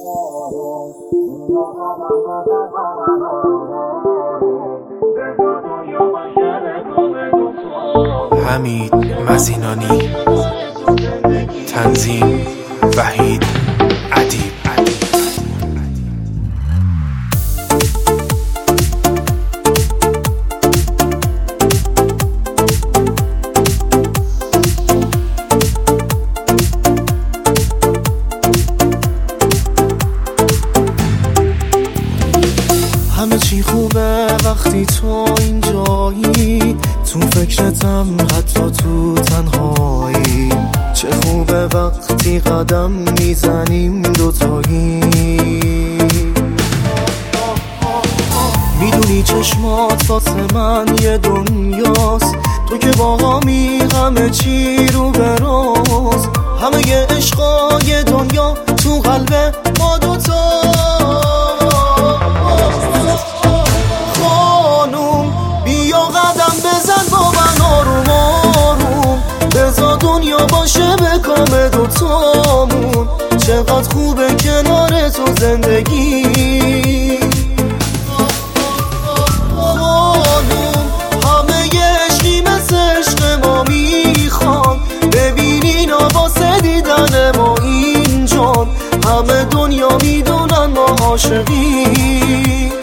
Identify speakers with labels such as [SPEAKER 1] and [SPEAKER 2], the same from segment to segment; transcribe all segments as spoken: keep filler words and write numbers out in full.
[SPEAKER 1] حمید مزینانی، تنظیم وحید ادیب.
[SPEAKER 2] همه چی خوبه وقتی تو اینجایی، تو فکرتم حتی تو تنهایی. چه خوبه وقتی قدم میزنیم دوتایی. میدونی چشمات واسه من یه دنیاست، تو که باهامی همه چی رو به راست. همه یه عشقای دنیا تو قلب ما دوتا. خانوم بیا قدم بزن با من آروم آروم، بذار دنیا باشه به کام دوتامون. چقدر خوبه کنار تو زندگی. خانوم همه یه عشقی مثل عشق ما میخوان، ببینین واسه دیدن ما اینجان. همه دنیا میدونن ما عاشقی.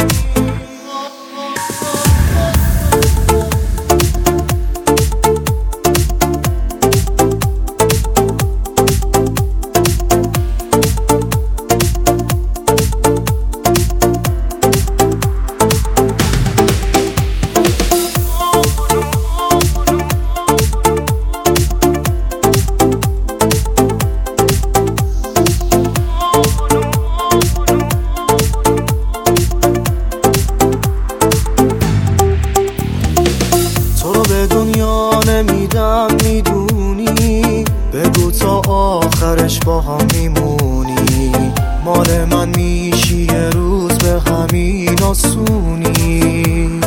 [SPEAKER 2] به دنیا نمیدم میدونی، بگو تا آخرش با هم میمونی. مال من میشی یه روز به همین آسونی.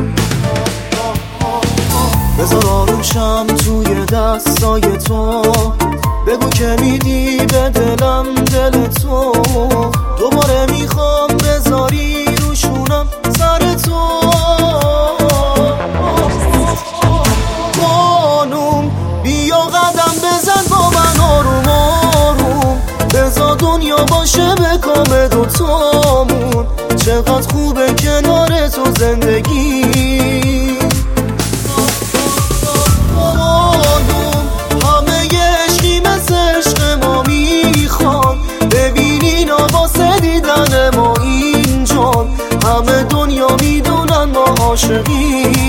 [SPEAKER 2] بذار آروشم توی دستای تو، بگو که میدی به دلم دل تو. دوباره میخوام بذاری روشونم سر تو. بیا قدم بزن با من آروم آروم، بذار دنیا باشه به کام دوتامون. چقدر خوبه کنار تو زندگی. خانوم همه یه عشقی مثل عشق ما میخوان، ببینین واسه دیدن ما اینجان. همه دنیا میدونن ما عاشقی.